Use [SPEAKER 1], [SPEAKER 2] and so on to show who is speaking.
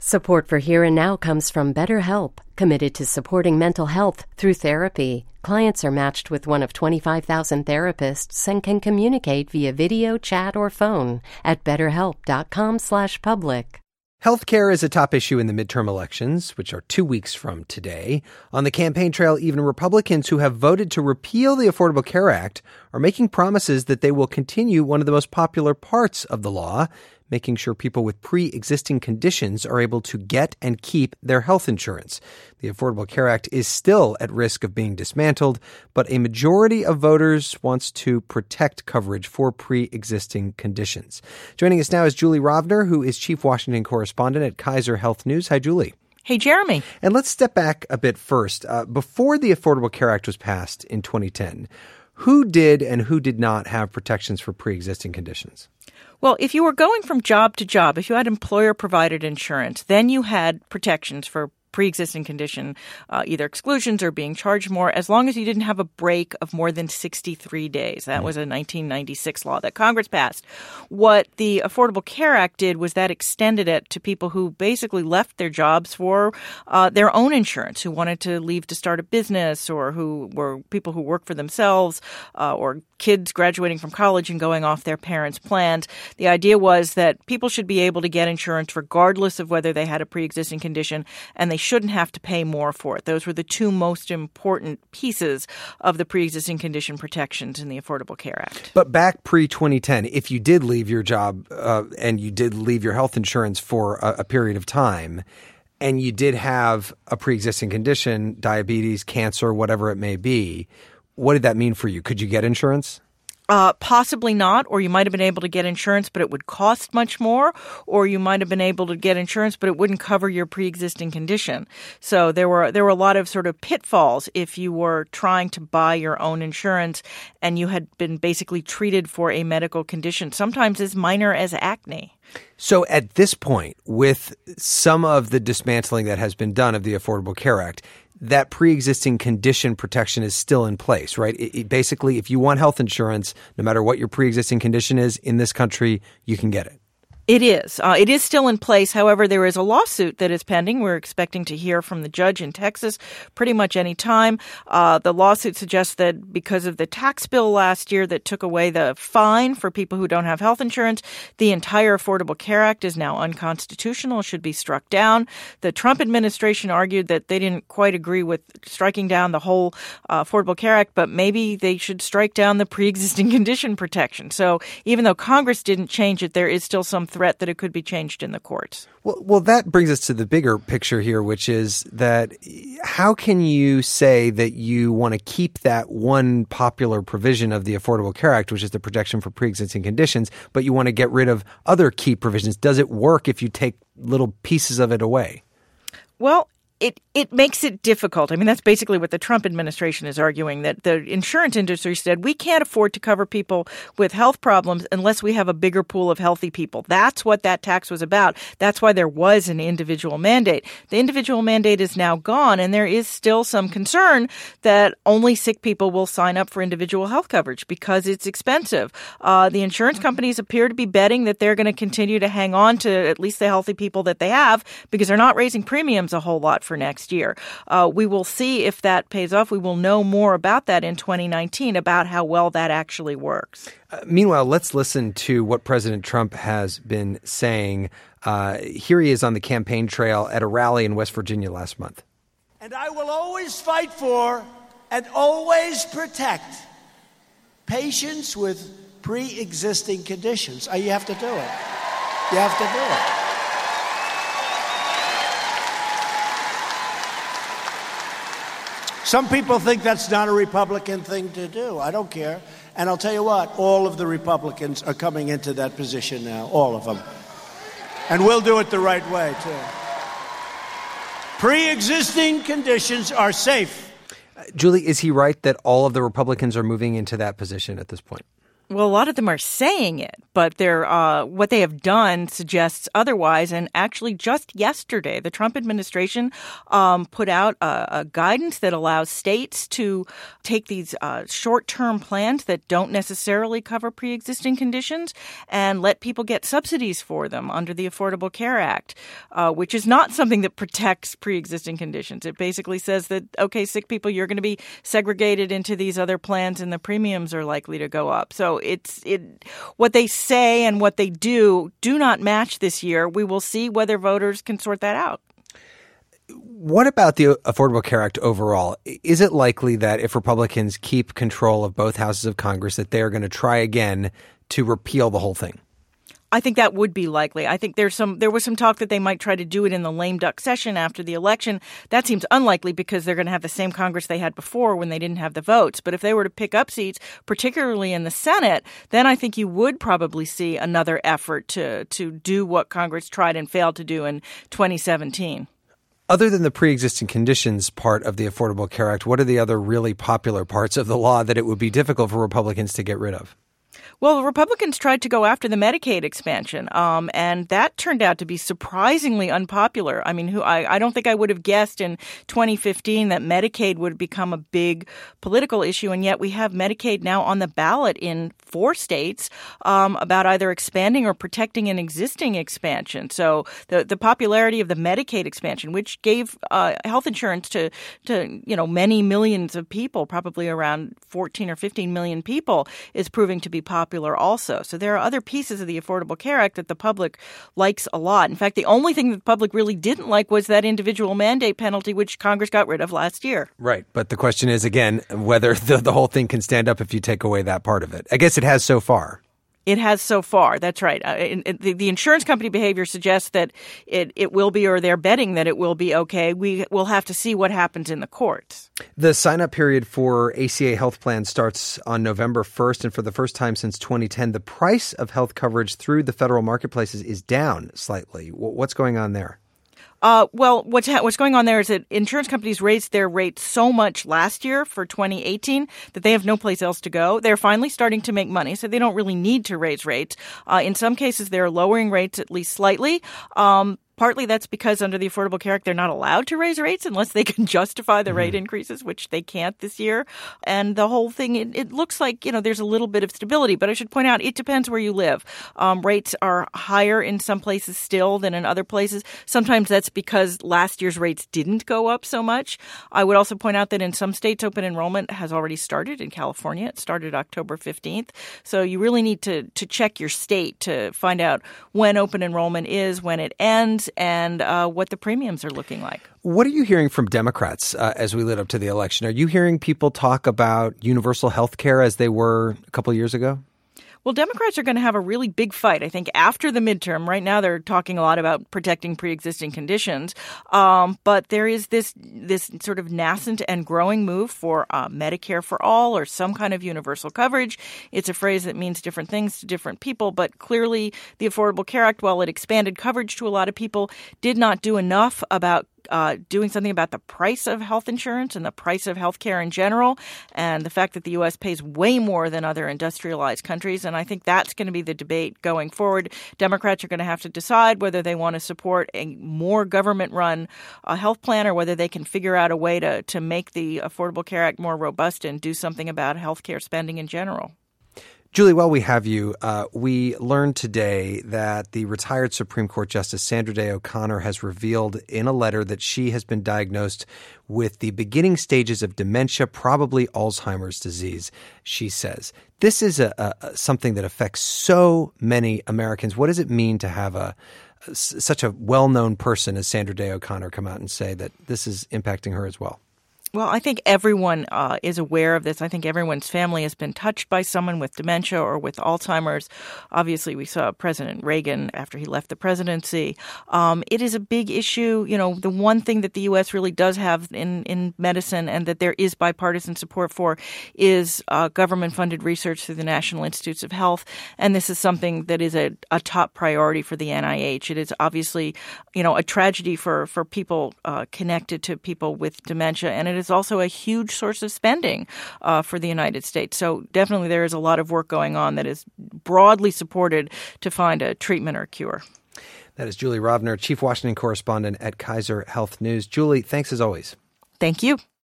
[SPEAKER 1] Support for Here and Now comes from BetterHelp, committed to supporting mental health through therapy. Clients are matched with one of 25,000 therapists and can communicate via video, chat, or phone at betterhelp.com/public.
[SPEAKER 2] Healthcare is a top issue in the midterm elections, which are 2 weeks from today. On the campaign trail, even Republicans who have voted to repeal the Affordable Care Act are making promises that they will continue one of the most popular parts of the law, making sure people with pre-existing conditions are able to get and keep their health insurance. The Affordable Care Act is still at risk of being dismantled, but a majority of voters wants to protect coverage for pre-existing conditions. Joining us now is Julie Rovner, who is chief Washington correspondent at Kaiser Health News. Hi, Julie.
[SPEAKER 3] Hey, Jeremy.
[SPEAKER 2] And let's step back a bit first. Before the Affordable Care Act was passed in 2010, who did and who did not have protections for pre-existing conditions?
[SPEAKER 3] Well, if you were going from job to job, if you had employer-provided insurance, then you had protections for pre-existing condition, either exclusions or being charged more, as long as you didn't have a break of more than 63 days. That was a 1996 law that Congress passed. What the Affordable Care Act did was that extended it to people who basically left their jobs for their own insurance, who wanted to leave to start a business, or who were people who work for themselves, or kids graduating from college and going off their parents' plans. The idea was that people should be able to get insurance regardless of whether they had a pre-existing condition, and they shouldn't have to pay more for it. Those were the two most important pieces of the pre-existing condition protections in the Affordable Care Act.
[SPEAKER 2] But back pre-2010, if you did leave your job and you did leave your health insurance for a period of time, and you did have a pre-existing condition, diabetes, cancer, whatever it may be, what did that mean for you? Could you get insurance?
[SPEAKER 3] Possibly not, or you might have been able to get insurance, but it would cost much more, or you might have been able to get insurance, but it wouldn't cover your pre-existing condition. So there were a lot of sort of pitfalls if you were trying to buy your own insurance and you had been basically treated for a medical condition, sometimes as minor as acne.
[SPEAKER 2] So at this point, with some of the dismantling that has been done of the Affordable Care Act, that pre-existing condition protection is still in place, right? Basically, if you want health insurance, no matter what your pre-existing condition is in this country, you can get it.
[SPEAKER 3] It is. It is still in place. However, there is a lawsuit that is pending. We're expecting to hear from the judge in Texas pretty much any time. The lawsuit suggests that because of the tax bill last year that took away the fine for people who don't have health insurance, the entire Affordable Care Act is now unconstitutional, should be struck down. The Trump administration argued that they didn't quite agree with striking down the whole Affordable Care Act, but maybe they should strike down the pre-existing condition protection. So even though Congress didn't change it, there is still some threat that it could be changed in the courts.
[SPEAKER 2] Well, that brings us to the bigger picture here, which is that how can you say that you want to keep that one popular provision of the Affordable Care Act, which is the protection for pre-existing conditions, but you want to get rid of other key provisions? Does it work if you take little pieces of it away?
[SPEAKER 3] Well, it makes it difficult. I mean, that's basically what the Trump administration is arguing, that the insurance industry said we can't afford to cover people with health problems unless we have a bigger pool of healthy people. That's what that tax was about. That's why there was an individual mandate. The individual mandate is now gone, and there is still some concern that only sick people will sign up for individual health coverage because it's expensive. The insurance companies appear to be betting that they're going to continue to hang on to at least the healthy people that they have because they're not raising premiums a whole lot for next year. We will see if that pays off. We will know more about that in 2019, about how well that actually works.
[SPEAKER 2] Meanwhile, let's listen to what President Trump has been saying. Here he is on the campaign trail at a rally in West Virginia last month.
[SPEAKER 4] And I will always fight for and always protect patients with pre-existing conditions. You have to do it. You have to do it. Some people think that's not a Republican thing to do. I don't care. And I'll tell you what, all of the Republicans are coming into that position now, all of them. And we'll do it the right way, too. Pre-existing conditions are safe.
[SPEAKER 2] Julie, is he right that all of the Republicans are moving into that position at this point?
[SPEAKER 3] Well, a lot of them are saying it, but they're what they have done suggests otherwise. And actually, just yesterday, the Trump administration put out a guidance that allows states to take these short-term plans that don't necessarily cover pre-existing conditions and let people get subsidies for them under the Affordable Care Act, which is not something that protects pre-existing conditions. It basically says that, okay, sick people, you're going to be segregated into these other plans and the premiums are likely to go up. So what they say and what they do not match this year. We will see whether voters can sort that out.
[SPEAKER 2] What about the Affordable Care Act overall? Is it likely that if Republicans keep control of both houses of Congress, that they are going to try again to repeal the whole thing?
[SPEAKER 3] I think that would be likely. I think there was some talk that they might try to do it in the lame duck session after the election. That seems unlikely because they're going to have the same Congress they had before when they didn't have the votes. But if they were to pick up seats, particularly in the Senate, then I think you would probably see another effort to do what Congress tried and failed to do in 2017.
[SPEAKER 2] Other than the pre-existing conditions part of the Affordable Care Act, what are the other really popular parts of the law that it would be difficult for Republicans to get rid of?
[SPEAKER 3] Well, the Republicans tried to go after the Medicaid expansion, and that turned out to be surprisingly unpopular. I mean, I don't think I would have guessed in 2015 that Medicaid would become a big political issue, and yet we have Medicaid now on the ballot in 4 states about either expanding or protecting an existing expansion. So the popularity of the Medicaid expansion, which gave health insurance to many millions of people, probably around 14 or 15 million people, is proving to be popular also. So there are other pieces of the Affordable Care Act that the public likes a lot. In fact, the only thing that the public really didn't like was that individual mandate penalty, which Congress got rid of last year. Right.
[SPEAKER 2] But the question is, again, whether the whole thing can stand up if you take away that part of it. I guess it has so far.
[SPEAKER 3] It has so far. That's right. The insurance company behavior suggests that it will be, or they're betting that it will be okay. We will have to see what happens in the courts.
[SPEAKER 2] The sign-up period for ACA health plans starts on November 1st, and for the first time since 2010, the price of health coverage through the federal marketplaces is down slightly. What's going on there?
[SPEAKER 3] Well, what's going on there is that insurance companies raised their rates so much last year for 2018 that they have no place else to go. They're finally starting to make money, so they don't really need to raise rates. In some cases, they're lowering rates at least slightly. Partly that's because under the Affordable Care Act, they're not allowed to raise rates unless they can justify the rate increases, which they can't this year. And the whole thing, it looks like, there's a little bit of stability. But I should point out, it depends where you live. Rates are higher in some places still than in other places. Sometimes that's because last year's rates didn't go up so much. I would also point out that in some states, open enrollment has already started. In California, it started October 15th. So you really need to check your state to find out when open enrollment is, when it ends, and what the premiums are looking like.
[SPEAKER 2] What are you hearing from Democrats as we lead up to the election? Are you hearing people talk about universal health care as they were a couple of years ago?
[SPEAKER 3] Well, Democrats are going to have a really big fight, I think, after the midterm. Right now, they're talking a lot about protecting pre-existing conditions. But there is this sort of nascent and growing move for Medicare for all, or some kind of universal coverage. It's a phrase that means different things to different people. But clearly, the Affordable Care Act, while it expanded coverage to a lot of people, did not do enough about doing something about the price of health insurance and the price of health care in general, and the fact that the U.S. pays way more than other industrialized countries. And I think that's going to be the debate going forward. Democrats are going to have to decide whether they want to support a more government-run health plan or whether they can figure out a way to make the Affordable Care Act more robust and do something about health care spending in general.
[SPEAKER 2] Julie, while we have you, we learned today that the retired Supreme Court Justice Sandra Day O'Connor has revealed in a letter that she has been diagnosed with the beginning stages of dementia, probably Alzheimer's disease, she says. This is something that affects so many Americans. What does it mean to have such a well-known person as Sandra Day O'Connor come out and say that this is impacting her as well?
[SPEAKER 3] Well, I think everyone is aware of this. I think everyone's family has been touched by someone with dementia or with Alzheimer's. Obviously, we saw President Reagan after he left the presidency. It is a big issue. The one thing that the U.S. really does have in medicine and that there is bipartisan support for is government-funded research through the National Institutes of Health. And this is something that is a top priority for the NIH. It is obviously, a tragedy for people connected to people with dementia, and it it is also a huge source of spending for the United States. So definitely there is a lot of work going on that is broadly supported to find a treatment or cure.
[SPEAKER 2] That is Julie Rovner, Chief Washington Correspondent at Kaiser Health News. Julie, thanks as always.
[SPEAKER 3] Thank you.